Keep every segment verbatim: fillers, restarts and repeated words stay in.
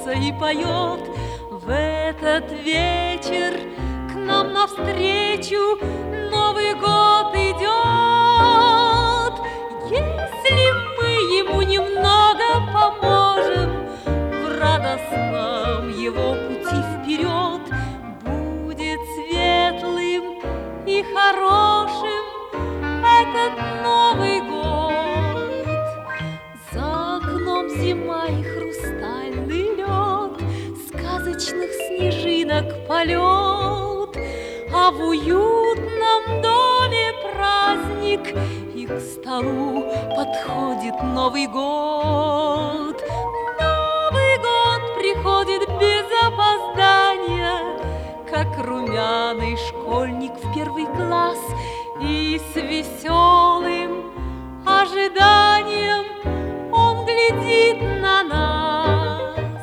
смеется и поет. В этот вечер к нам навстречу Новый год идет. Если мы ему немного поможем в радостном его пути вперед, будет светлым и хорошим этот Новый год. За окном зима и хрустальный лед, сказочных снежинок полет, а в уютном доме праздник, и к столу подходит Новый год. Новый год приходит без опоздания, как румяный школьник в первый класс, и с веселым ожиданием он глядит на нас.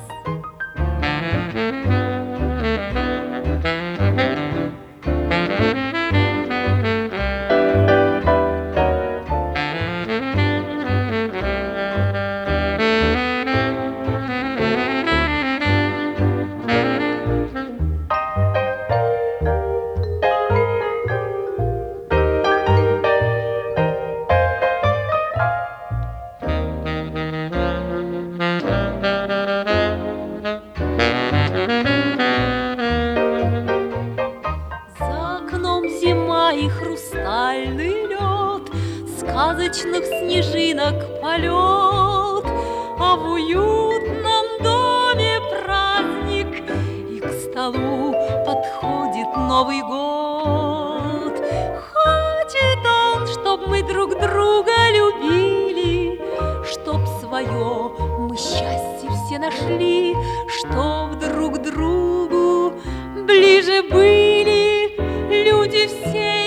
И хрустальный лед, сказочных снежинок полет, а в уютном доме праздник, и к столу подходит Новый год. Хочет он, чтоб мы друг друга любили, чтоб свое мы счастье все нашли, чтоб друг другу ближе были люди все.